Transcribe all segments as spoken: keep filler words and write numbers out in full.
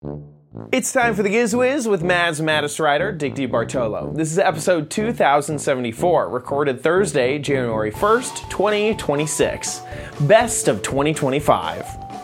It's time for the GizWiz with Mads Mattisrider, Dick DeBartolo. This is episode two thousand seventy-four, recorded Thursday, January first, twenty twenty-six. Best of twenty twenty-five.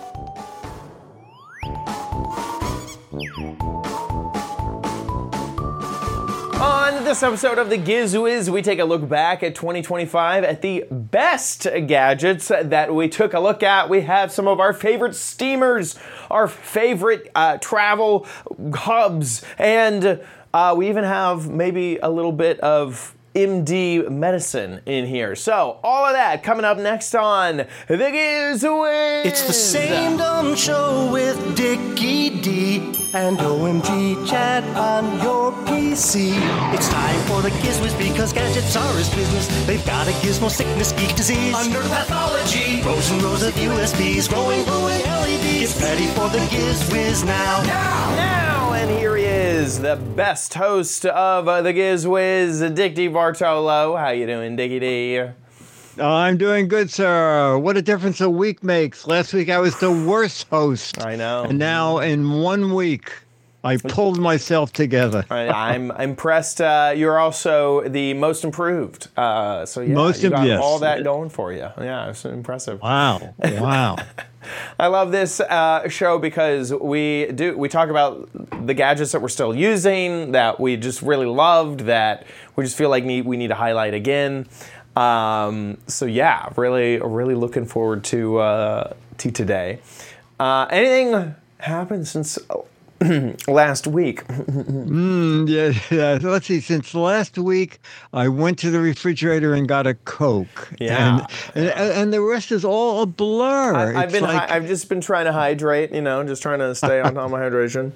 On this episode of the GizWiz, we take a look back at twenty twenty-five at the best gadgets that we took a look at. We have some of our favorite steamers, our favorite uh, travel hubs, and uh, we even have maybe a little bit of M D medicine in here. So, all of that coming up next on the GizWiz. It's the same dumb show with Dickie D and O M G chat on your P C. It's time for the GizWiz because gadgets are his business. They've got a gizmo sickness, geek disease, under pathology, rows and rows of U S Bs, glowing, glowing L E Ds. Get ready for the GizWiz now. Now! Now! And here he is, the best host of uh, the GizWiz, Dick DeBartolo. How you doing, Dickie D? Oh, I'm doing good, sir. What a difference a week makes. Last week I was the worst host. I know. And now in one week, I pulled myself together. I, I'm impressed. Uh, you're also the most improved. Uh, so yeah, most you got yes. all that going for you. Yeah, it's impressive. Wow. Wow. I love this uh, show because we do we talk about the gadgets that we're still using, that we just really loved, that we just feel like need, we need to highlight again. Um, so yeah, really, really looking forward to uh, to today. Uh, anything happened since last week? mm, yeah, yeah. Let's see. Since last week, I went to the refrigerator and got a Coke. Yeah, and and, and the rest is all a blur. I, I've it's been like, hi- I've just been trying to hydrate. You know, just trying to stay on top of my hydration.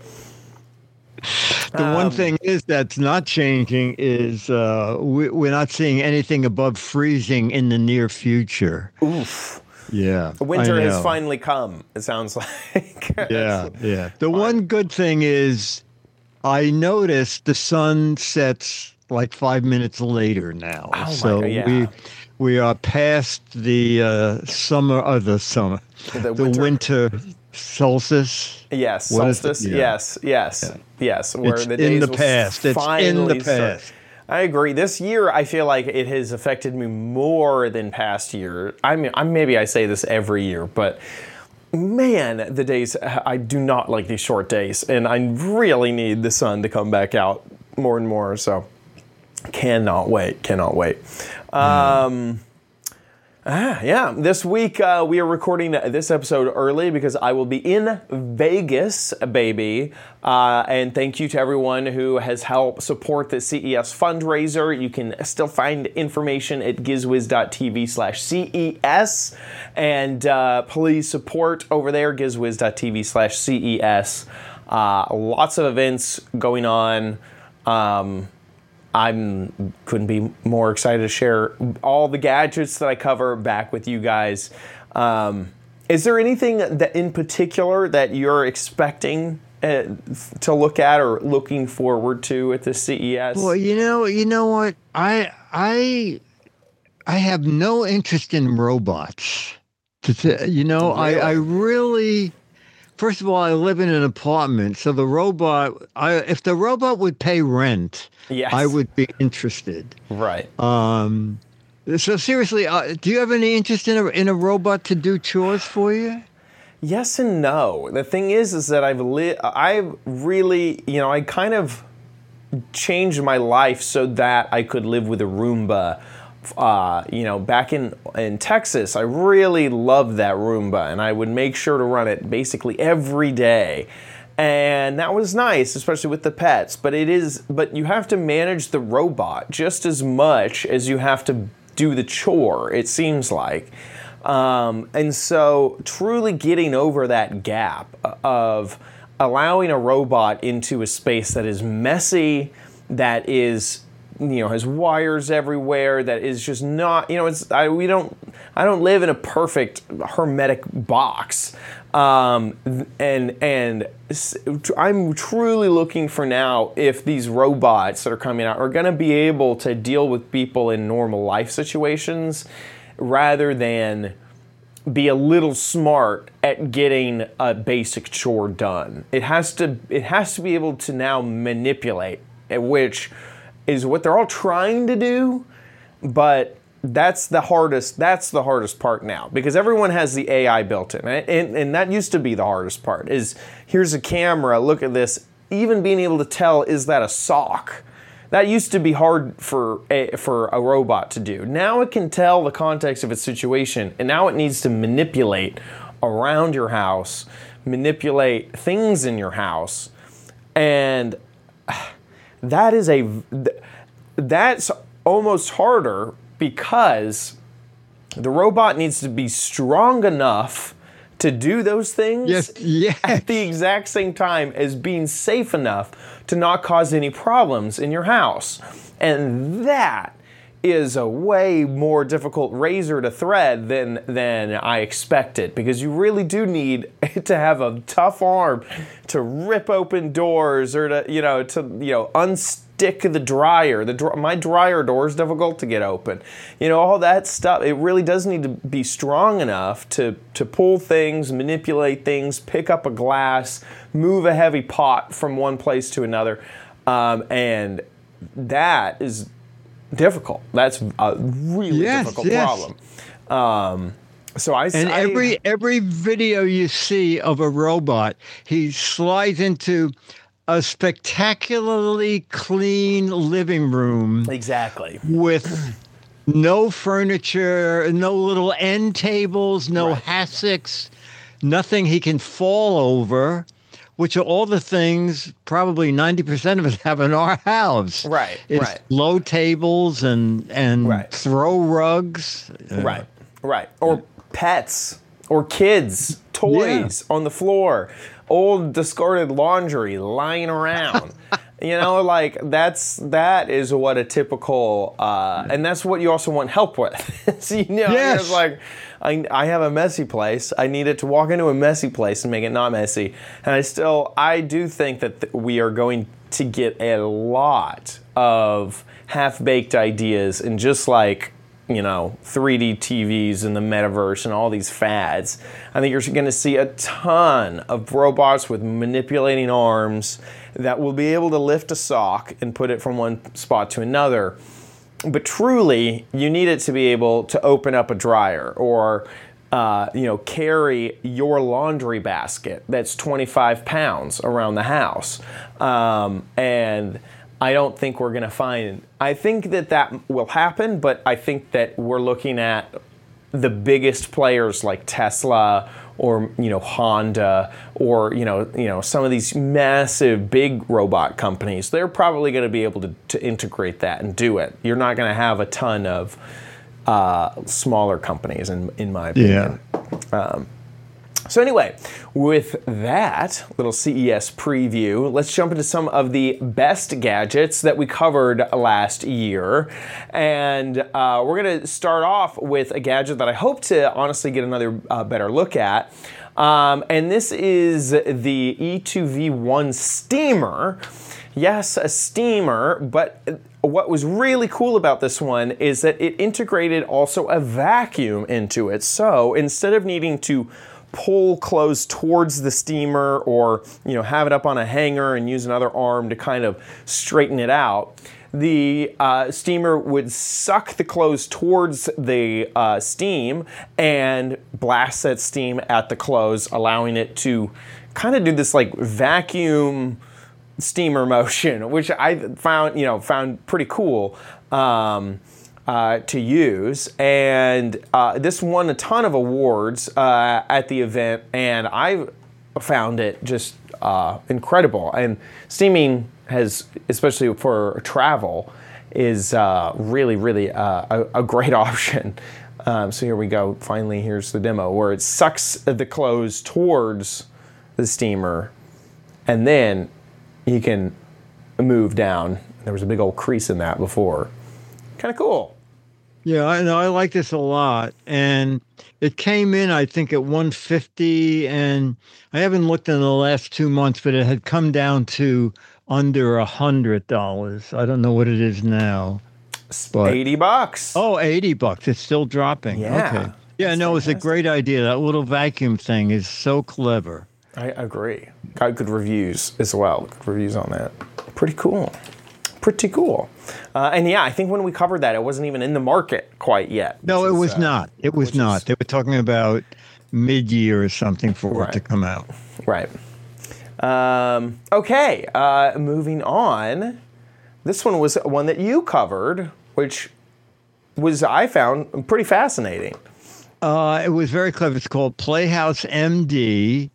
The um, one thing is that's not changing is uh, we, we're not seeing anything above freezing in the near future. Oof. Yeah. Winter has finally come, it sounds like. yeah, yeah. The fun. One good thing is I noticed the sun sets like five minutes later now. Oh so my God, yeah. we we are past the uh, summer of the summer. The, the winter. winter solstice. Yes, what solstice. Yeah. Yes, yes, yeah. yes. Where it's the days in the will past. It's in the past. Start. I agree. This year, I feel like it has affected me more than past year. I mean, I, maybe I say this every year, but man, the days, I do not like these short days, and I really need the sun to come back out more and more, so cannot wait, cannot wait. Mm. Um... Ah, yeah. This week, uh, we are recording this episode early because I will be in Vegas, baby. Uh, and thank you to everyone who has helped support the C E S fundraiser. You can still find information at gizwiz.tv slash CES. And uh, please support over there, gizwiz.tv slash CES. Uh, lots of events going on. Um... I couldn't be more excited to share all the gadgets that I cover back with you guys. Um, is there anything that in particular that you're expecting uh, to look at or looking forward to at the C E S? Well, you know, you know what? I I I have no interest in robots. To, you know, really? I I really. First of all, I live in an apartment, so the robot, I, if the robot would pay rent, yes. I would be interested. Right. Um. So seriously, uh, do you have any interest in a in a robot to do chores for you? Yes and no. The thing is, is that I've li- I've really, you know, I kind of changed my life so that I could live with a Roomba. Uh, you know, back in, in Texas, I really loved that Roomba, and I would make sure to run it basically every day. And that was nice, especially with the pets. But it is, but you have to manage the robot just as much as you have to do the chore, it seems like. Um, and so truly getting over that gap of allowing a robot into a space that is messy, that is, you know, has wires everywhere, that is just not, you know, it's, I, we don't, I don't live in a perfect hermetic box. Um, and, and I'm truly looking for now if these robots that are coming out are going to be able to deal with people in normal life situations rather than be a little smart at getting a basic chore done. It has to it has to be able to now manipulate, which is what they're all trying to do, but that's the hardest that's the hardest part now, because everyone has the A I built in, and, and that used to be the hardest part, is here's a camera, look at this, even being able to tell, is that a sock? That used to be hard for a, for a robot to do. Now it can tell the context of its situation, and now it needs to manipulate around your house, manipulate things in your house, and that is a that's almost harder, because the robot needs to be strong enough to do those things yes, yes. at the exact same time as being safe enough to not cause any problems in your house. And that is a way more difficult razor to thread than than I expected, because you really do need to have a tough arm to rip open doors, or to, you know, to, you know, unstick the dryer. The dr- my dryer door is difficult to get open. You know, all that stuff. It really does need to be strong enough to to pull things, manipulate things, pick up a glass, move a heavy pot from one place to another, um, and that is difficult. That's a really yes, difficult yes. problem. Um, so I and I, every every video you see of a robot, he slides into a spectacularly clean living room exactly with no furniture, no little end tables, no Right. hassocks, nothing he can fall over, which are all the things probably ninety percent of us have in our house. Right, It's right. low tables and, and Right. throw rugs. Uh, Right, right. Or pets, or kids, toys on the floor, old discarded laundry lying around. You know, like that's that is what a typical, uh, and that's what you also want help with. So, you know, Yes. it's like I, I have a messy place. I need it to walk into a messy place and make it not messy. And I still, I do think that th- we are going to get a lot of half-baked ideas, and just like, you know, three D T Vs and the metaverse and all these fads. I think you're going to see a ton of robots with manipulating arms that will be able to lift a sock and put it from one spot to another. But truly, you need it to be able to open up a dryer, or uh, you know, carry your laundry basket that's twenty-five pounds around the house. Um, and I don't think we're going to find, I think that that will happen, but I think that we're looking at the biggest players like Tesla, or, you know, Honda, or, you know, you know, some of these massive big robot companies. They're probably going to be able to, to integrate that and do it. You're not going to have a ton of uh, smaller companies, in in my opinion. Yeah. Um, So anyway, with that little C E S preview, let's jump into some of the best gadgets that we covered last year. And uh, we're going to start off with a gadget that I hope to honestly get another uh, better look at. Um, and this is the E two V one steamer. Yes, a steamer, but what was really cool about this one is that it integrated also a vacuum into it. So instead of needing to pull clothes towards the steamer, or, you know, have it up on a hanger and use another arm to kind of straighten it out, the uh, steamer would suck the clothes towards the uh, steam and blast that steam at the clothes, allowing it to kind of do this like vacuum steamer motion, which I found, you know, found pretty cool. Um, Uh, to use, and uh, this won a ton of awards uh, at the event, and I found it just uh, incredible. And steaming has, especially for travel, is uh, really, really uh, a, a great option. Um, so here we go. Finally, here's the demo where it sucks the clothes towards the steamer, and then you can move down. There was a big old crease in that before. Kind of cool. Yeah, I know. I like this a lot, and it came in, I think, at one hundred fifty dollars, and I haven't looked in the last two months, but it had come down to under a hundred dollars. I don't know what it is now. But, eighty bucks. oh, eighty bucks. It's still dropping. Yeah. Okay. Yeah, That's no, it's a fantastic. great idea. That little vacuum thing is so clever. I agree. Got good reviews as well. Good reviews on that. Pretty cool. Pretty cool. Uh, and yeah, I think when we covered that, it wasn't even in the market quite yet. No, which it is, was uh, not. It was which not. is- They were talking about mid-year or something for Right. it to come out. Right. Um, okay, uh, moving on. This one was one that you covered, which was, I found, pretty fascinating. Uh, it was very clever. It's called Playhouse M D,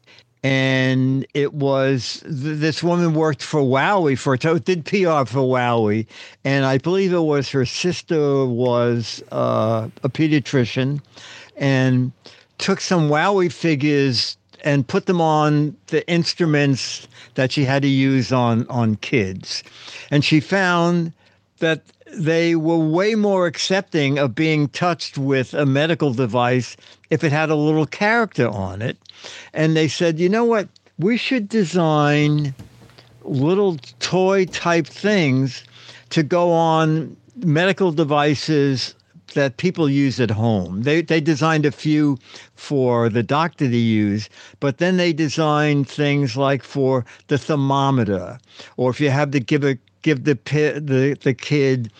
and it was th- this woman worked for Wowie for so did P R for Wowie, and I believe it was her sister was uh, a pediatrician, and took some Wowie figures and put them on the instruments that she had to use on on kids, and she found that they were way more accepting of being touched with a medical device if it had a little character on it. And they said, you know what? We should design little toy type things to go on medical devices that people use at home. They they designed a few for the doctor to use, but then they designed things like for the thermometer, or if you have to give a give the pi- the the kid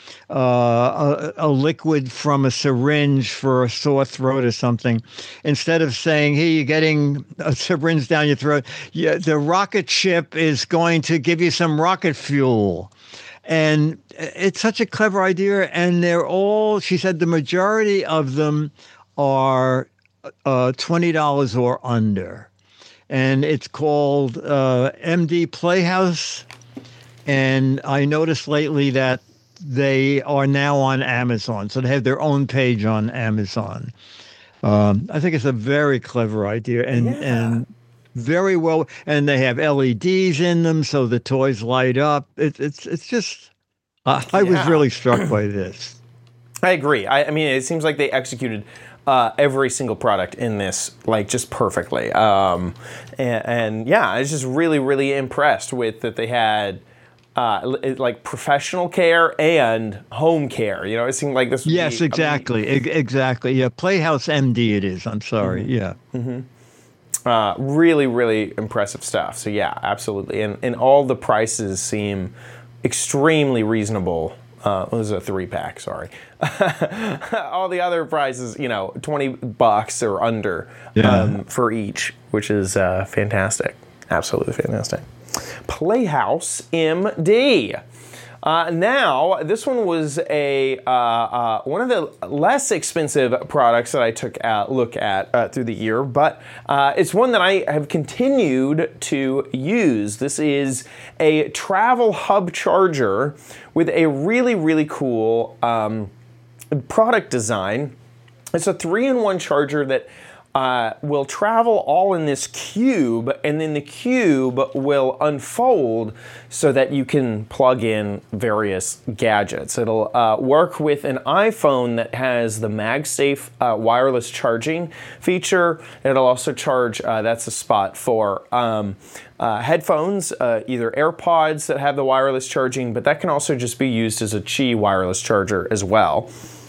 uh, a, a liquid from a syringe for a sore throat or something, instead of saying, "Here, you're getting a syringe down your throat," yeah, the rocket ship is going to give you some rocket fuel. And it's such a clever idea. And they're all, she said, the majority of them are uh, twenty dollars or under. And it's called uh, M D Playhouse. And I noticed lately that they are now on Amazon. So they have their own page on Amazon. Um, I think it's a very clever idea. And, Yeah. and very well, and they have L E Ds in them, so the toys light up. It, it's it's just, uh, I was Yeah. really struck by this. I agree. I, I mean, it seems like they executed uh, every single product in this like just perfectly. Um, and, and yeah, I was just really, really impressed with that they had uh, it, like professional care and home care. You know, it seemed like this. Would Yes, be, exactly, e- exactly. Yeah, Playhouse M D. It is. I'm sorry. Yeah. Uh, really, really impressive stuff. So yeah, absolutely. And and all the prices seem extremely reasonable. Uh, it was a three pack, sorry. All the other prices, you know, twenty bucks or under Yeah. um, for each, which is uh, fantastic. Absolutely fantastic. Playhouse M D. Uh, now, this one was a uh, uh, one of the less expensive products that I took a look at uh, through the year, but uh, it's one that I have continued to use. This is a travel hub charger with a really, really cool um, product design. It's a three-in-one charger that uh, will travel all in this cube, and then the cube will unfold so that you can plug in various gadgets. It'll uh, work with an iPhone that has the MagSafe uh, wireless charging feature. It'll also charge, uh, that's a spot for um, uh, headphones, uh, either AirPods that have the wireless charging, but that can also just be used as a Qi wireless charger as well.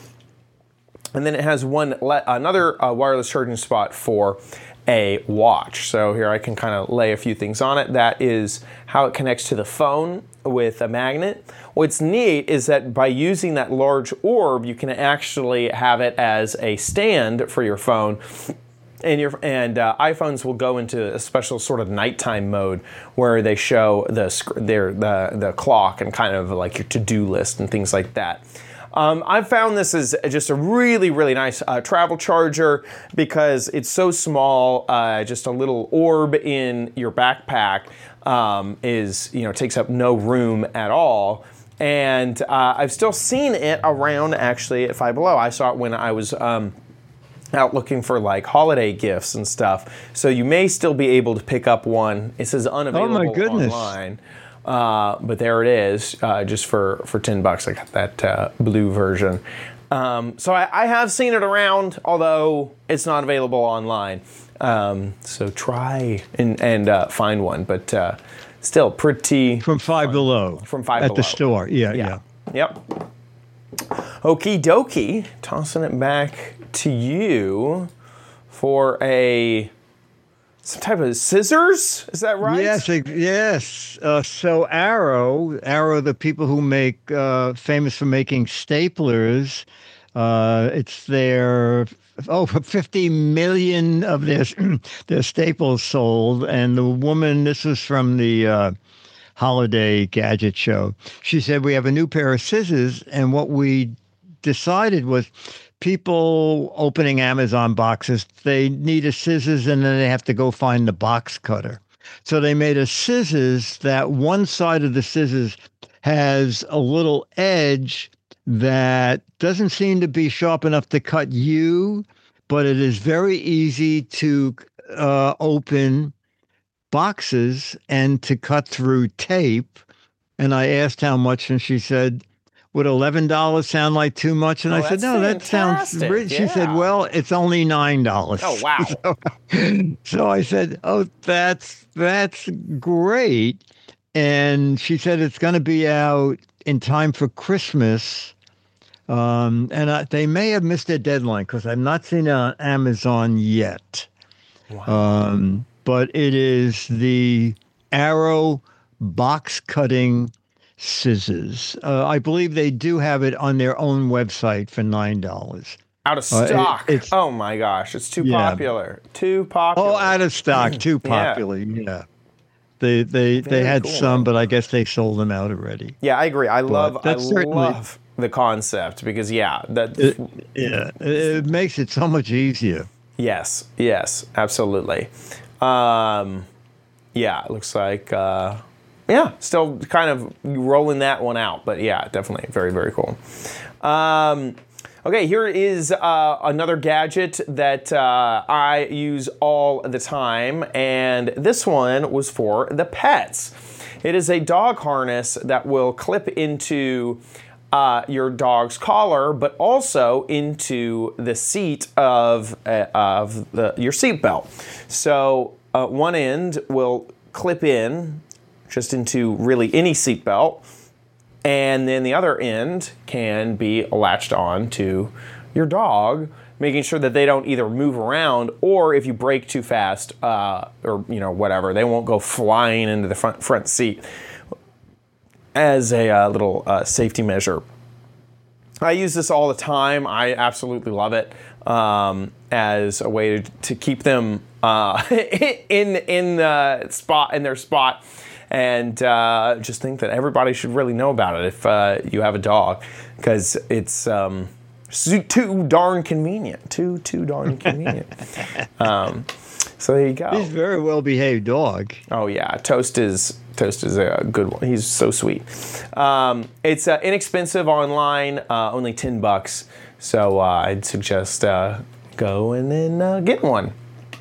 And then it has one le- another uh, wireless charging spot for a watch. So here I can kind of lay a few things on it. That is how it connects to the phone with a magnet. What's neat is that by using that large orb, you can actually have it as a stand for your phone. And your and uh, iPhones will go into a special sort of nighttime mode where they show the sc- their the the clock and kind of like your to-do list and things like that. Um, I've found this is just a really, really nice uh, travel charger because it's so small. Uh, just a little orb in your backpack um, is, you know, takes up no room at all. And uh, I've still seen it around actually at Five Below. I saw it when I was um, out looking for like holiday gifts and stuff. So you may still be able to pick up one. It says unavailable Oh my goodness. online. Uh, but there it is, uh, just for, for ten bucks. I got that uh, blue version. Um, so I, I have seen it around, although it's not available online. Um, so try and, and uh, find one, but uh, still pretty From Five Below. From Five At Below. the store. Yeah, yeah. yeah. Yep. Okie dokie. Tossing it back to you for a some type of scissors. Is that right? Yes, ex- yes. Uh, so Arrow, Arrow, the people who make uh, famous for making staplers. Uh, it's their oh, fifty million of their their staples sold, and the woman. This was from the uh, holiday gadget show. She said we have a new pair of scissors, and what we decided was people opening Amazon boxes, they need a scissors and then they have to go find the box cutter. So they made a scissors that one side of the scissors has a little edge that doesn't seem to be sharp enough to cut you, but it is very easy to uh, open boxes and to cut through tape. And I asked how much, and she said, would eleven dollars sound like too much? And Oh, I said, that's no, that sounds fantastic. rich. She said, Yeah. well, it's only nine dollars. Oh, wow. So, so I said, oh, that's that's great. And she said it's going to be out in time for Christmas. Um, and I, they may have missed their deadline because I've not seen it on Amazon yet. Wow. Um, but it is the Arrow box cutting scissors. Uh, I believe they do have it on their own website for nine dollars. Out of Uh, it- stock. it's- oh my gosh, it's too Yeah. popular. Too popular. Oh, out of stock, too Yeah. popular. Yeah, they they they Very had cool, some, man. but I guess they sold them out already. Yeah, I agree. I love I that's certainly- love the concept because yeah, that It, yeah, it, it makes it so much easier. yes, yes, absolutely. Um, yeah, it looks like uh, yeah, still kind of rolling that one out, but yeah, definitely very very cool. Um, okay, here is uh, another gadget that uh, I use all the time, and this one was for the pets. It is a dog harness that will clip into uh, your dog's collar, but also into the seat of uh, of the, your seatbelt. So uh, one end will clip in just into really any seatbelt, and then the other end can be latched on to your dog, making sure that they don't either move around or if you brake too fast uh, or you know whatever, they won't go flying into the front front seat as a uh, little uh, safety measure. I use this all the time. I absolutely love it um, as a way to, to keep them uh, in in the spot in their spot. And uh, just think that everybody should really know about it if uh, you have a dog, because it's um, too, too darn convenient. Too, too darn convenient. um, so there you go. He's a very well behaved dog. Oh yeah, Toast is Toast is a good one. He's so sweet. Um, it's uh, inexpensive online, uh, only ten bucks. So uh, I'd suggest uh, go and then uh, get one.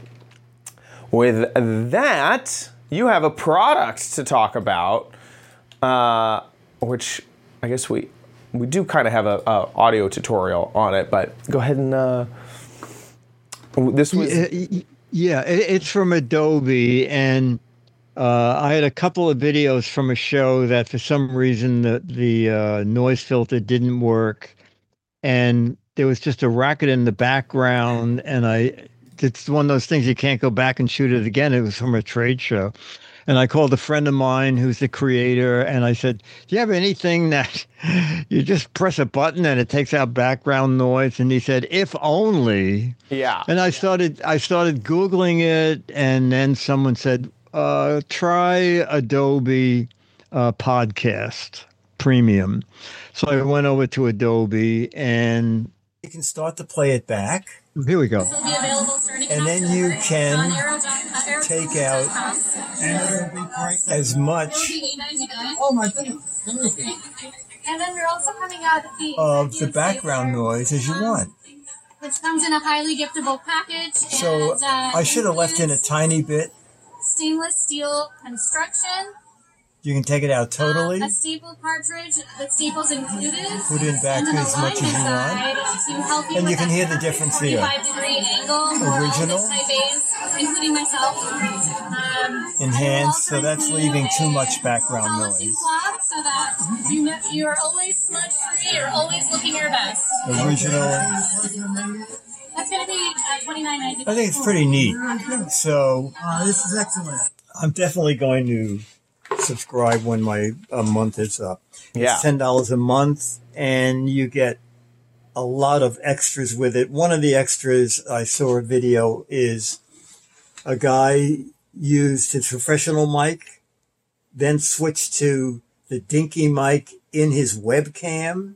With that, you have a product to talk about, uh, which I guess we we do kind of have a, a audio tutorial on it. But go ahead and uh, this was Yeah, yeah, it- it's from Adobe, and uh, I had a couple of videos from a show that for some reason the the uh, noise filter didn't work, and there was just a racket in the background, and I it's one of those things you can't go back and shoot it again. It was from a trade show. And I called a friend of mine who's the creator, and I said, do you have anything that you just press a button and it takes out background noise? And he said, if only. yeah. And I started I started Googling it, and then someone said, uh, try Adobe uh, Podcast Premium. So I went over to Adobe, and You can start to play it back, here we go. and then you can take out as much Oh my goodness. And then we're also coming out with the of the background noise as you want. which comes in a highly giftable package. So and, uh, I should have left in a tiny bit. stainless steel construction. You can take it out totally. Uh, a staple cartridge with staples included. Put it back and then as a much as you line want. inside to help you And you with can that hear the difference there. forty-five degree angle for all Original. the type A's, including myself. Um, Enhanced, so that's leaving too much background polishing noise. cloth so that you know, you're always smudge free. You're always looking your best. Original. That's gonna be uh, twenty-nine ninety. I think it's pretty neat. So Uh, this is excellent. I'm definitely going to subscribe when my uh, month is up. Yeah. It's ten dollars a month, and you get a lot of extras with it. One of the extras I saw a video is a guy used his professional mic, then switched to the dinky mic in his webcam,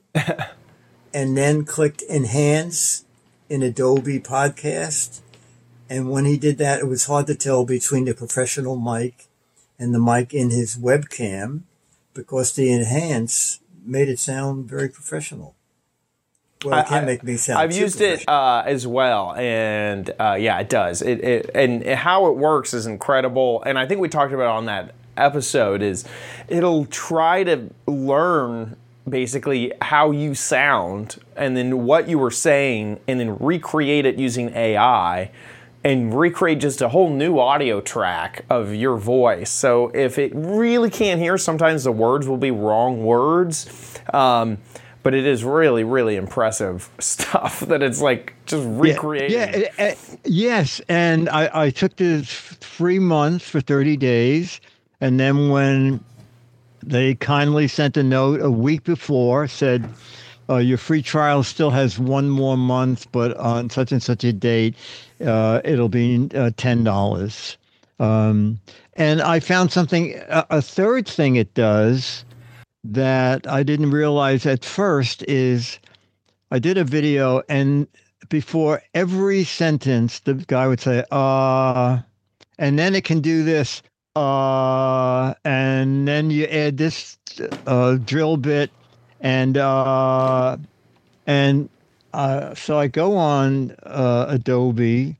and then clicked Enhance in Adobe Podcast. And when he did that, it was hard to tell between the professional mic and the mic in his webcam because the Enhance made it sound very professional. Well, it can't I- make me sound I've too used it professional. uh, as well, and uh, yeah, it does. It, it and how it works is incredible. And I think we talked about it on that episode is it'll try to learn basically how you sound and then what you were saying, and then recreate it using A I. And recreate just a whole new audio track of your voice. So if it really can't hear, sometimes the words will be wrong words. Um, but it is really, really impressive stuff that it's like just recreating. Yeah, yeah, uh, yes. And I, I took this free month for thirty days. And then when they kindly sent a note a week before, said, uh, your free trial still has one more month, but on such and such a date, uh, it'll be uh, ten dollars. Um, and I found something, a, a third thing it does that I didn't realize at first is I did a video, and before every sentence, the guy would say, uh, and then it can do this, uh, and then you add this uh, drill bit, and uh, and uh, so I go on uh, Adobe,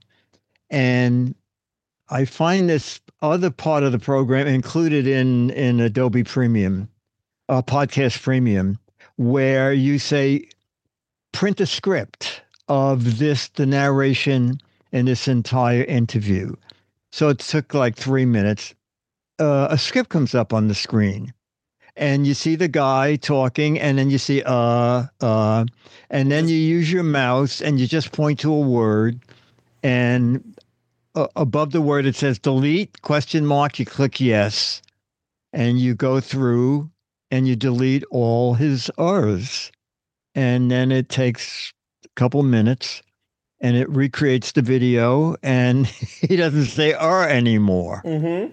and I find this other part of the program included in in Adobe Premium, uh, Podcast Premium, where you say, print a script of this, the narration in this entire interview. So it took like three minutes. Uh, a script comes up on the screen, and you see the guy talking, and then you see, uh, uh, and then you use your mouse and you just point to a word, and uh, above the word, it says delete question mark. You click yes, and you go through and you delete all his R's. And then it takes a couple minutes, and it recreates the video, and he doesn't say R anymore. Mm-hmm.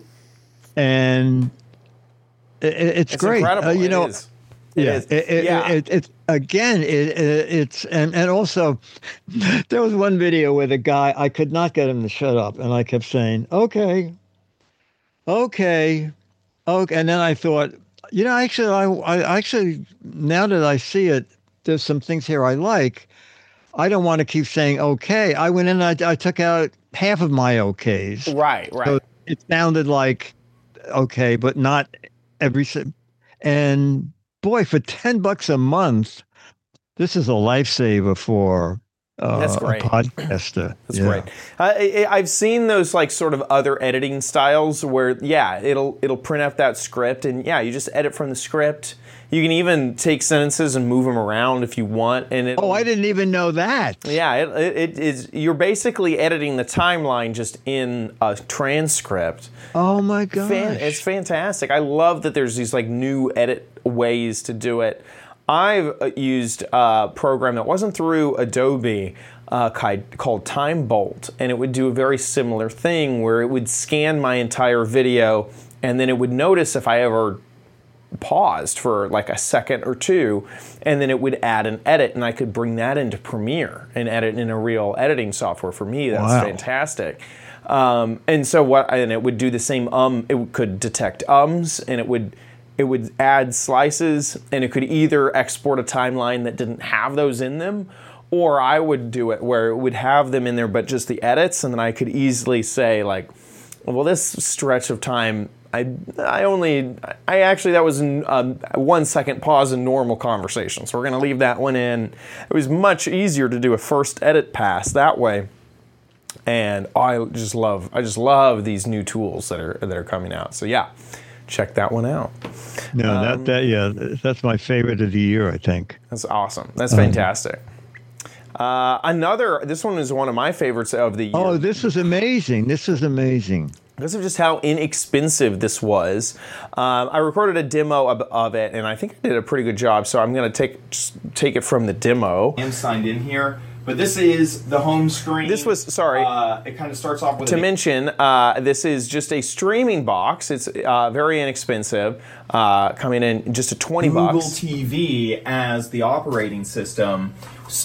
And it, it's, It's great. incredible. Uh, you It know, is. It yeah, is. It, it, Yeah. It, it, again, it, it, it's and and also there was one video where the guy, I could not get him to shut up, and I kept saying, "Okay, okay, okay," and then I thought, you know, actually, I, I actually now that I see it, there's some things here I like. I don't want to keep saying okay. I went in and I, I took out half of my okays. Right, right. So it sounded like okay, but not every. si- And boy, for ten bucks a month, this is a lifesaver for uh, That's a great. podcaster. That's Yeah. great. I, I- I've seen those like sort of other editing styles where yeah, it'll it'll print up that script, and yeah, you just edit from the script. You can even take sentences and move them around if you want, and it. Oh, I didn't even know that. Yeah, it, it, it is. You're basically editing the timeline just in a transcript. Oh my gosh. Fan, it's fantastic. I love that there's these like new edit ways to do it. I've uh, used a program that wasn't through Adobe uh, ki- called Time Bolt, and it would do a very similar thing where it would scan my entire video, and then it would notice if I ever paused for like a second or two, and then it would add an edit, and I could bring that into Premiere and edit in a real editing software. For me, that's Wow. fantastic. Um, and so what? And it would do the same. Um, it could detect ums, and it would it would add slices, and it could either export a timeline that didn't have those in them, or I would do it where it would have them in there, but just the edits, and then I could easily say like, well, this stretch of time. I, I only, I actually, that was a um, one second pause in normal conversation. So we're going to leave that one in. It was much easier to do a first edit pass that way. And I just love, I just love these new tools that are, that are coming out. So yeah, check that one out. No, Um, that that yeah, that's my favorite of the year, I think. That's awesome. That's fantastic. Uh, another, this one is one of my favorites of the year. Oh, this is amazing. This is amazing. Because of just how inexpensive this was. Um, I recorded a demo of, of it, and I think I did a pretty good job, so I'm going to take just take it from the demo. I'm signed in here, but this is the home screen. This was, sorry. Uh, it kind of starts off with To a mention, uh, this is just a streaming box. It's uh, very inexpensive, uh, coming in just a twenty Google bucks. T V as the operating system.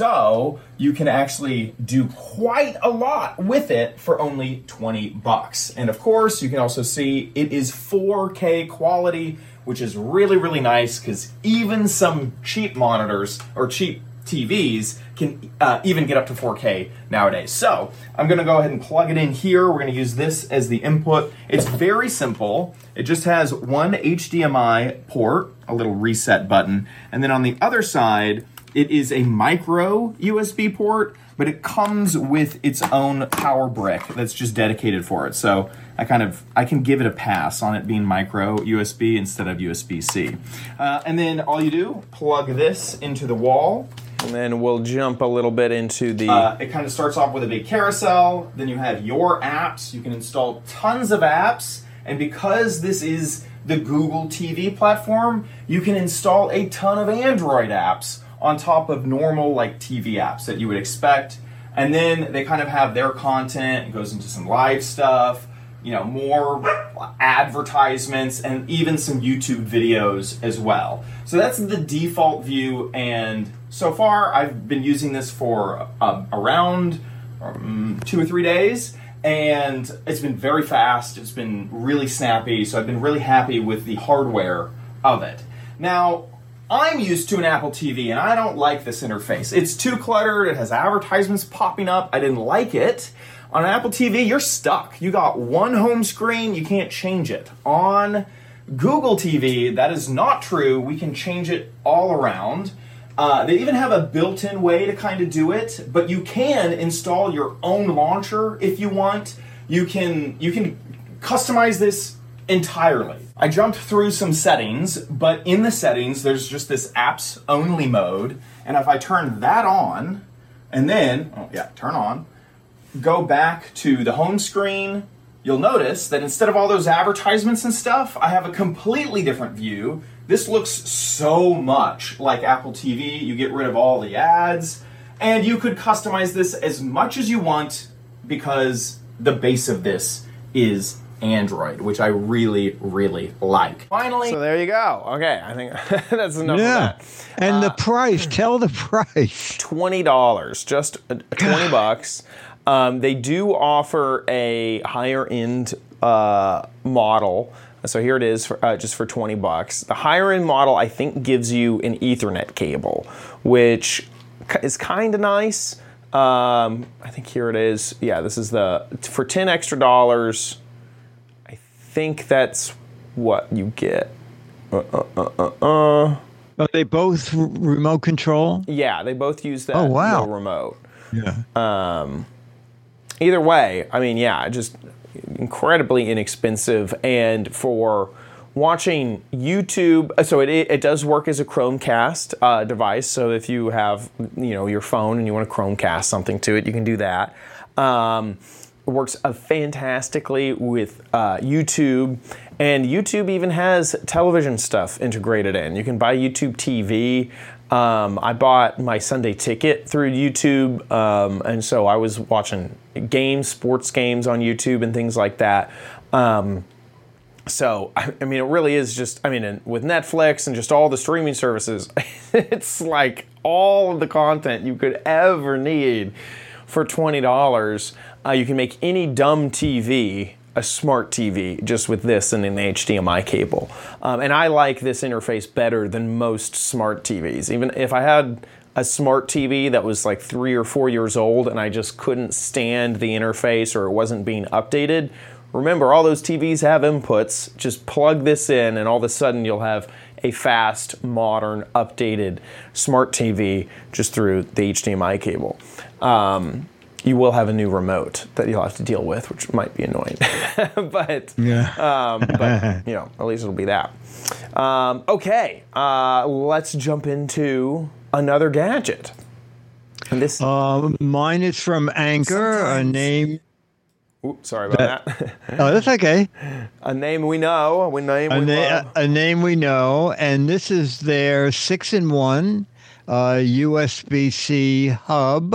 So you can actually do quite a lot with it for only twenty bucks. And of course, you can also see it is four K quality, which is really, really nice because even some cheap monitors or cheap T Vs can uh, even get up to four K nowadays. So I'm going to go ahead and plug it in here. We're going to use this as the input. It's very simple. It just has one H D M I port, a little reset button, and then on the other side, it is a micro U S B port, but it comes with its own power brick that's just dedicated for it. So I kind of, I can give it a pass on it being micro U S B instead of U S B C. Uh, and then all you do, plug this into the wall. And then we'll jump a little bit into the... Uh, it kind of starts off with a big carousel. Then you have your apps. You can install tons of apps. And because this is the Google T V platform, you can install a ton of Android apps on top of normal like T V apps that you would expect. And then they kind of have their content. It goes into some live stuff, you know, more advertisements, and even some YouTube videos as well. So that's the default view, and so far I've been using this for uh, around um, two or three days, and it's been very fast. It's been really snappy, so I've been really happy with the hardware of it. Now, I'm used to an Apple T V, and I don't like this interface. It's too cluttered. It has advertisements popping up. I didn't like it. On an Apple T V, you're stuck. You got one home screen. You can't change it. On Google T V, that is not true. We can change it all around. Uh, they even have a built-in way to kind of do it, but you can install your own launcher if you want. You can you can customize this entirely. I jumped through some settings, but in the settings, there's just this apps only mode. And if I turn that on, and then, oh yeah, turn on, go back to the home screen, you'll notice that instead of all those advertisements and stuff, I have a completely different view. This looks so much like Apple T V. You get rid of all the ads, and you could customize this as much as you want because the base of this is Android, which I really, really like. Finally, So there you go. Okay, I think that's enough Yeah. of that. And the price, tell the price. twenty dollars, just uh, twenty bucks. Um, they do offer a higher end uh, model. So here it is, for, uh, just for twenty bucks. The higher end model, I think, gives you an Ethernet cable, which is kind of nice. Um, I think here it is. Yeah, this is the, for ten extra dollars, I think that's what you get. Uh, uh, uh, uh, uh. Are they both r- remote control? Yeah, they both use that Oh, wow. little remote. Yeah. Um, either way, I mean, yeah, just incredibly inexpensive, and for watching YouTube, so it it does work as a Chromecast uh, device. So if you have, you know, your phone and you want to Chromecast something to it, you can do that. Um, it works uh, fantastically with uh, YouTube, and YouTube even has television stuff integrated in. You can buy YouTube T V. Um, I bought my Sunday ticket through YouTube, um, and so I was watching games, sports games on YouTube and things like that. Um, so, I, I mean, it really is just, I mean, and with Netflix and just all the streaming services, it's like all of the content you could ever need for twenty dollars. Uh, you can make any dumb T V a smart T V just with this and an H D M I cable. Um, and I like this interface better than most smart T Vs. Even if I had a smart T V that was like three or four years old and I just couldn't stand the interface or it wasn't being updated, remember all those T Vs have inputs. Just plug this in and all of a sudden you'll have a fast, modern, updated smart T V just through the H D M I cable. Um, You will have a new remote that you'll have to deal with, which might be annoying. but, Yeah. um, but, you know, at least it'll be that. Um, okay, uh, let's jump into another gadget. And this, Um, mine is from Anchor, a Sometimes- name. oops, sorry about that. Oh, that's okay. A name we know, a name A, we na- love. a name we know, and this is their six in one uh, U S B C hub.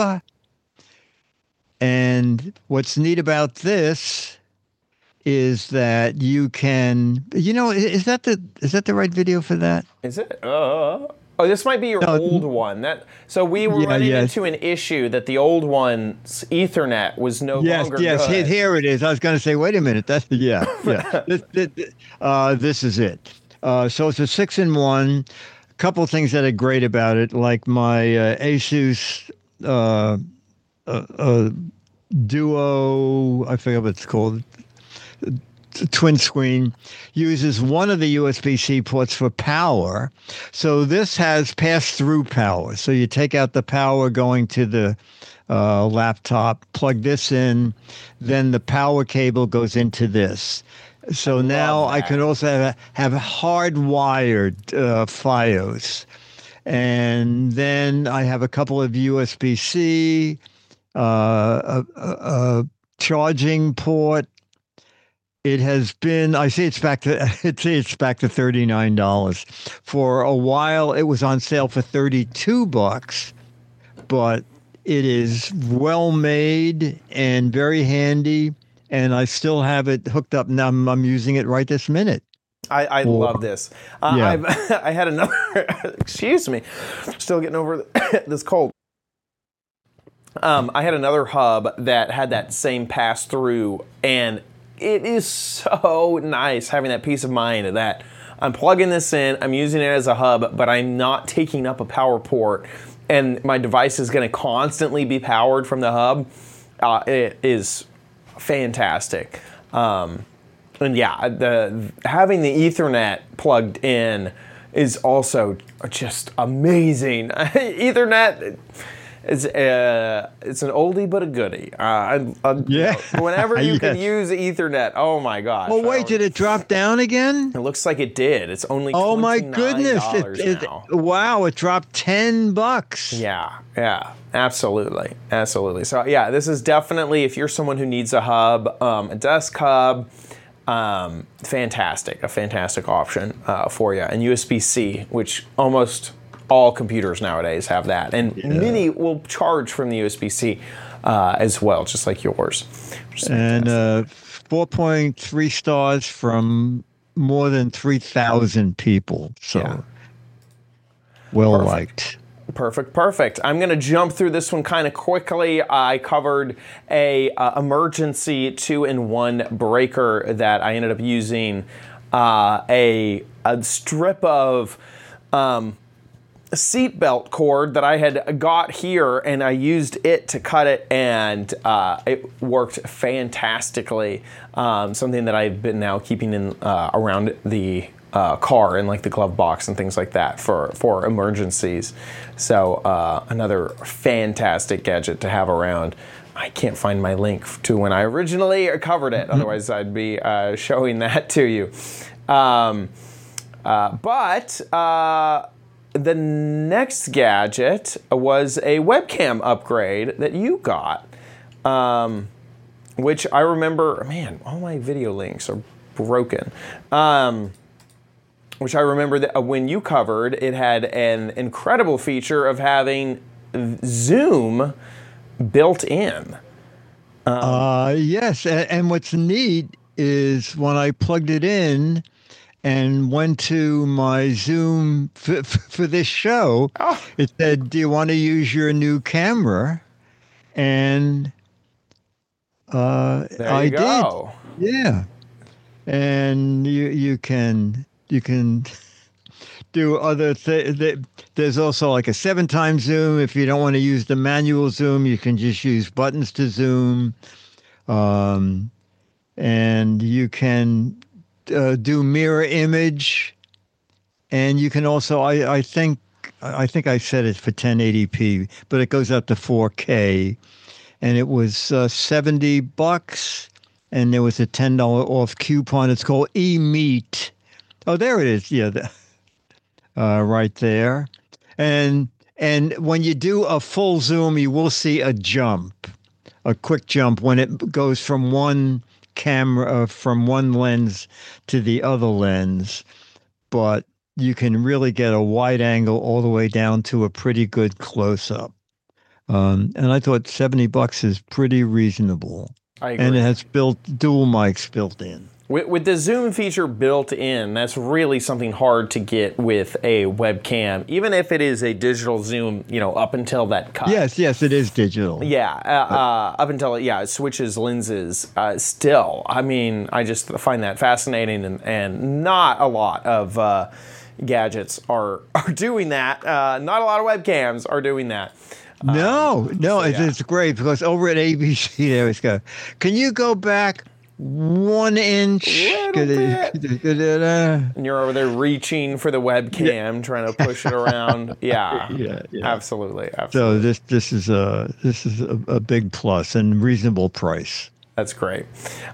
And what's neat about this is that you can, you know, i- is that the is that the right video for that? Is it? Uh, oh, this might be your No, old one. That so we were Yeah, running yeah. into an issue that the old one's Ethernet was no Yes, longer yes. good. Here, here it is. I was going to say, wait a minute. That's yeah, yeah. this, this, uh, this is it. Uh, so it's a six in one. A couple of things that are great about it, like my uh, Asus uh, uh, uh, Duo. I forget what it's called. Twin screen uses one of the U S B C ports for power. So this has pass-through power. So you take out the power going to the uh, laptop, plug this in, then the power cable goes into this. So now I that. can also have, have hardwired uh, FiOS. And then I have a couple of U S B C, uh, a, a, a charging port. It has been, I say it's back to, I'd say it's back to thirty-nine dollars. For a while, it was on sale for thirty-two bucks, but it is well made and very handy. And I still have it hooked up now. I'm, I'm using it right this minute. I, I love this. Uh, Yeah. I've, I had another, excuse me, still getting over this cold. Um, I had another hub that had that same pass through, and it is so nice having that peace of mind that I'm plugging this in, I'm using it as a hub, but I'm not taking up a power port, and my device is going to constantly be powered from the hub. Uh, it is fantastic. Um, and yeah, the having the Ethernet plugged in is also just amazing. Ethernet is uh, it's an oldie but a goodie. Uh, I, I, Yeah. Whenever you can Yes. use Ethernet, oh my gosh. Oh, I wait, don't- did it drop down again? It looks like it did. It's only Oh, my twenty-nine goodness. dollars It, it, now. wow, it dropped ten bucks. Yeah, yeah, absolutely, absolutely. So yeah, this is definitely, if you're someone who needs a hub, um, a desk hub, um, fantastic, a fantastic option uh, for you. And U S B C, which almost all computers nowadays have that, and many will charge from the U S B C uh, as well, just like yours. Which is And fantastic. uh, four point three stars from more than three thousand people. So Yeah. well Perfect. liked. Perfect, perfect. I'm going to jump through this one kind of quickly. I covered a uh, emergency two-in-one breaker that I ended up using uh, a a strip of um, seatbelt cord that I had got here, and I used it to cut it, and uh, it worked fantastically. Um, something that I've been now keeping in uh, around the uh, car in like the glove box and things like that for for emergencies. So uh, another fantastic gadget to have around. I can't find my link to when I originally covered it. Otherwise, I'd be uh, showing that to you. Um, uh, but uh, the next gadget was a webcam upgrade that you got, um, which I remember, man, all my video links are broken. Um, which I remember that when you covered, it had an incredible feature of having Zoom built in. Uh, yes, and, and what's neat is when I plugged it in and went to my Zoom f- f- for this show, Oh. it said, "Do you want to use your new camera?" And uh, There I you go. did. Yeah, and you you can you can do other things. There's also like a seven times zoom. If you don't want to use the manual zoom, you can just use buttons to zoom. Um, and you can uh, do mirror image. And you can also, I, I think, I think I said it for ten eighty p, but it goes up to four K. And it was uh, seventy bucks. And there was a ten dollars off coupon. It's called eMeet. Oh, there it is. Yeah. The, uh, right there. And And when you do a full zoom, you will see a jump, a quick jump when it goes from one camera, uh, from one lens to the other lens. But you can really get a wide angle all the way down to a pretty good close-up. Um, and I thought seventy bucks is pretty reasonable. I agree. And it has built dual mics built in. With, with the zoom feature built in, that's really something hard to get with a webcam, even if it is a digital zoom, you know, up until that cut. Yes, yes, it is digital. Yeah, uh, uh, up until, yeah, it switches lenses. Uh, still, I mean, I just find that fascinating, and, and not a lot of uh, gadgets are, are doing that. Uh, not a lot of webcams are doing that. No, Um, no, so, it's, yeah. it's great because over at A B C, there we go. Can you go back one inch? Little bit. And you're over there reaching for the webcam, trying to push it around. Yeah, Yeah, yeah. absolutely, So absolutely. this this is a this is a, a big plus and reasonable price. That's great.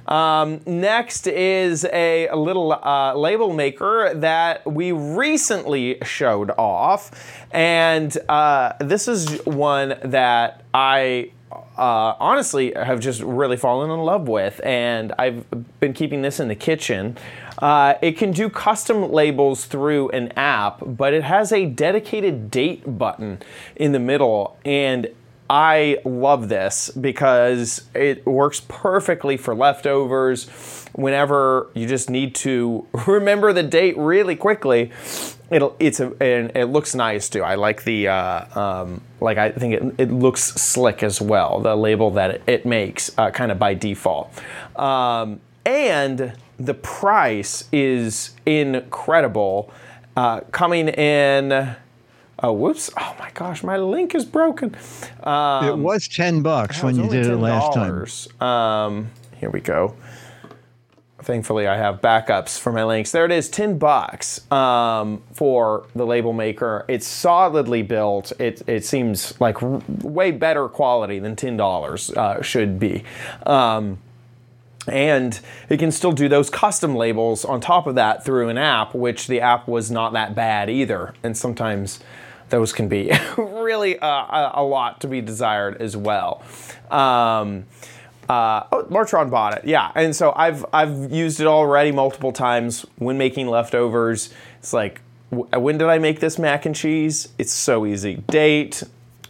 Um, next is a, a little uh, label maker that we recently showed off. And uh, this is one that I uh, honestly have just really fallen in love with. And I've been keeping this in the kitchen. Uh, it can do custom labels through an app, but it has a dedicated date button in the middle. And I love this because it works perfectly for leftovers. Whenever you just need to remember the date really quickly, it'll it's a and it looks nice too. I like the uh, um, like I think it, it looks slick as well. The label that it, it makes uh, kind of by default, um, and the price is incredible, uh, coming in. Oh, whoops. Oh, my gosh. My link is broken. Um, It was ten bucks when it you was only did it last ten time. dollars. Um, here we go. Thankfully, I have backups for my links. There it is, ten bucks um, for the label maker. It's solidly built. It, it seems like r- way better quality than ten dollars uh, should be. Um, And it can still do those custom labels on top of that through an app, which the app was not that bad either. And sometimes those can be really uh, a, a lot to be desired as well. Um, uh, oh, Martron bought it, yeah. And so I've I've used it already multiple times when making leftovers. It's like, when did I make this mac and cheese? It's so easy. Date,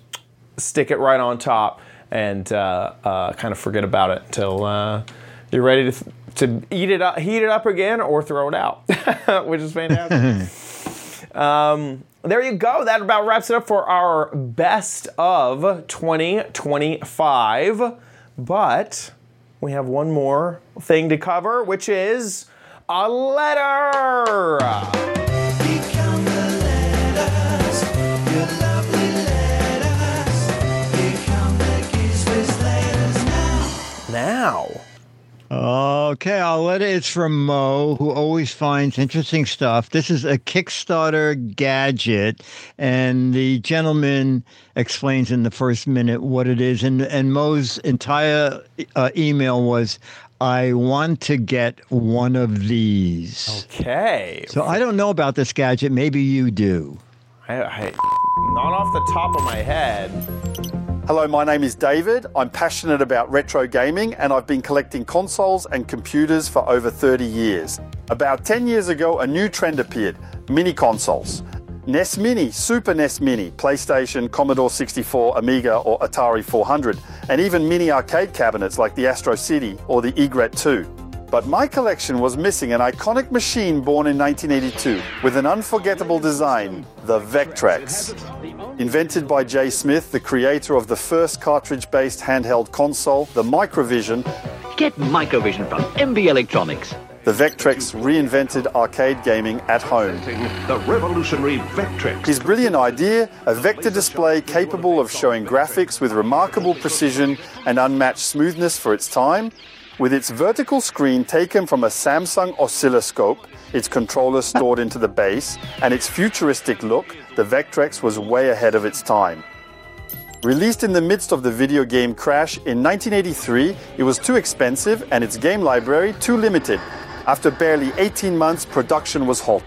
stick it right on top, and uh, uh, kind of forget about it until uh, you're ready to to eat it up, heat it up again, or throw it out, which is fantastic. um, there you go. That about wraps it up for our best of twenty twenty-five. But we have one more thing to cover, which is a letter. Become the letters, your lovely letters. Become the Gizwiz letters now. Now. Okay, I'll let it. It's from Mo, who always finds interesting stuff. This is a Kickstarter gadget, and the gentleman explains in the first minute what it is. And, and Mo's entire uh, email was, I want to get one of these. Okay. So I don't know about this gadget. Maybe you do. I, I, not off the top of my head. Hello, my name is David. I'm passionate about retro gaming and I've been collecting consoles and computers for over thirty years. About ten years ago, a new trend appeared, mini consoles. N E S Mini, Super N E S Mini, PlayStation, Commodore sixty-four, Amiga or Atari four hundred, and even mini arcade cabinets like the Astro City or the Egret two. But my collection was missing an iconic machine born in nineteen eighty-two with an unforgettable design, the Vectrex. Invented by Jay Smith, the creator of the first cartridge-based handheld console, the Microvision, Get Microvision from M B Electronics. the Vectrex reinvented arcade gaming at home. The revolutionary Vectrex. His brilliant idea, a vector display capable of showing graphics with remarkable precision and unmatched smoothness for its time, with its vertical screen taken from a Samsung oscilloscope, its controller stored into the base, and its futuristic look, the Vectrex was way ahead of its time. Released in the midst of the video game crash in nineteen eighty-three, it was too expensive and its game library too limited. After barely eighteen months, production was halted.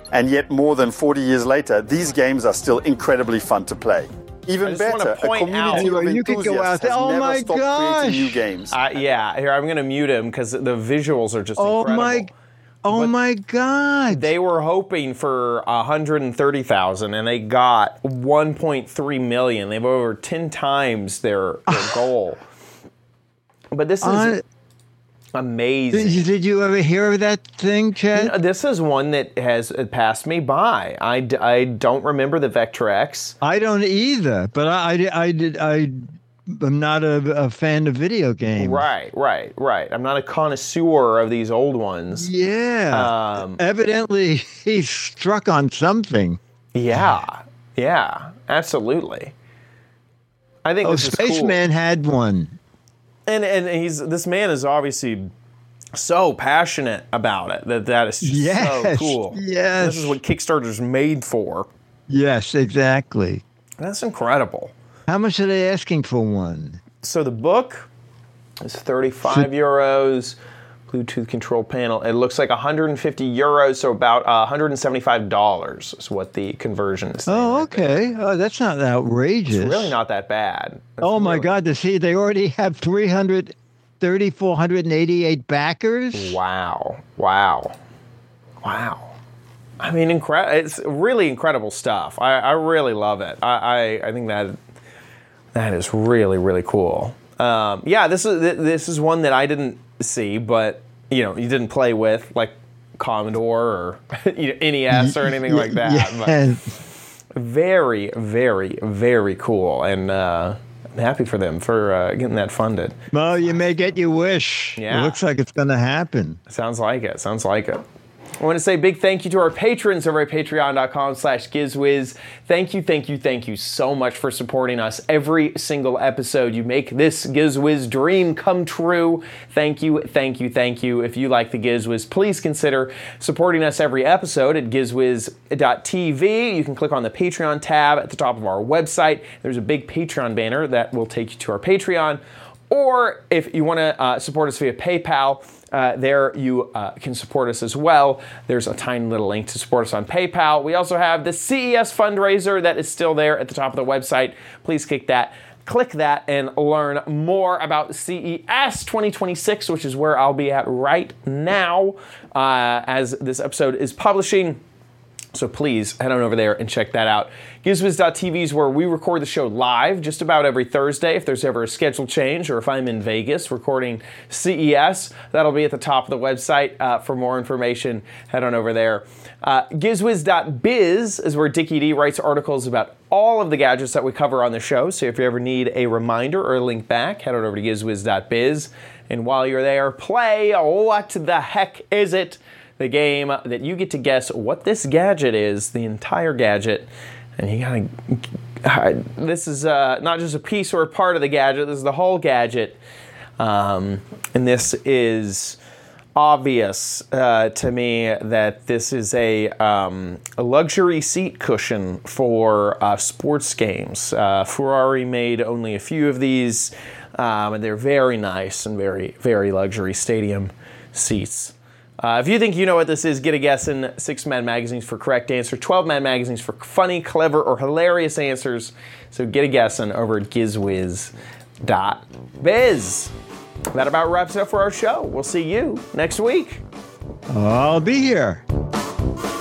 And yet, more than forty years later, these games are still incredibly fun to play. Even just wanna better, a point community out- of You could go out enthusiasts there. has Oh never my stopped gosh. creating new games. Uh, yeah, here I'm going to mute him because the visuals are just Oh incredible. my, oh But my God! They were hoping for one hundred thirty thousand, and they got one point three million. They've over ten times their, their goal. But this is Uh, amazing. Did you, did you ever hear of that thing, Chad? Uh, This is one that has uh, passed me by. I, d- I don't remember the Vectrex. I don't either, but I, I, I did. I, I'm not a, a fan of video games. Right, right, right. I'm not a connoisseur of these old ones. Yeah. Um, Evidently, he struck on something. Yeah, yeah, absolutely. I think Oh, this is cool. Spaceman had one. And and he's this man is obviously so passionate about it that that is just so Yes, cool. yes. This is what Kickstarter's made for. Yes, exactly. That's incredible. How much are they asking for one? So the book is thirty-five euros. Bluetooth control panel. It looks like one hundred fifty euros, so about uh, one hundred seventy-five dollars is what the conversion is. Oh, okay. Oh, that's not outrageous. It's really not that bad. That's Oh my really- God! To see they already have three hundred thirty, four hundred eighty-eight backers. Wow! Wow! Wow! I mean, incredible. It's really incredible stuff. I, I really love it. I, I I think that that is really really cool. Um, yeah, this is this is one that I didn't see, but you know, you didn't play with like Commodore or you know, N E S or anything like that. Yes. But very, very, very cool, and uh, I'm happy for them for uh, getting that funded. Well, you may get your wish. Yeah. It looks like it's going to happen. Sounds like it. Sounds like it. I want to say a big thank you to our patrons over at patreon.com slash gizwiz. Thank you, thank you, thank you so much for supporting us every single episode. You make this Gizwiz dream come true. Thank you, thank you, thank you. If you like the Gizwiz, please consider supporting us every episode at gizwiz dot t v. You can click on the Patreon tab at the top of our website. There's a big Patreon banner that will take you to our Patreon. Or if you want to uh, support us via PayPal, uh, there you uh, can support us as well. There's a tiny little link to support us on PayPal. We also have the C E S fundraiser that is still there at the top of the website. Please click that. Click that and learn more about C E S twenty twenty-six, which is where I'll be at right now uh, as this episode is publishing. So please head on over there and check that out. Gizwiz dot t v is where we record the show live just about every Thursday. If there's ever a schedule change or if I'm in Vegas recording C E S, that'll be at the top of the website. Uh, for more information, head on over there. Uh, Gizwiz dot biz is where Dickie D writes articles about all of the gadgets that we cover on the show. So if you ever need a reminder or a link back, head on over to Gizwiz dot biz. And while you're there, play What the Heck Is It? The game that you get to guess what this gadget is, the entire gadget, and you gotta. This is uh, not just a piece or a part of the gadget. This is the whole gadget, um, and this is obvious uh, to me that this is a, um, a luxury seat cushion for uh, sports games. Uh, Ferrari made only a few of these, um, and they're very nice and very very luxury stadium seats. Uh, if you think you know what this is, get a guess in six Mad Magazines for correct answer, twelve Mad Magazines for funny, clever, or hilarious answers. So get a guess in over at gizwiz dot biz. That about wraps it up for our show. We'll see you next week. I'll be here.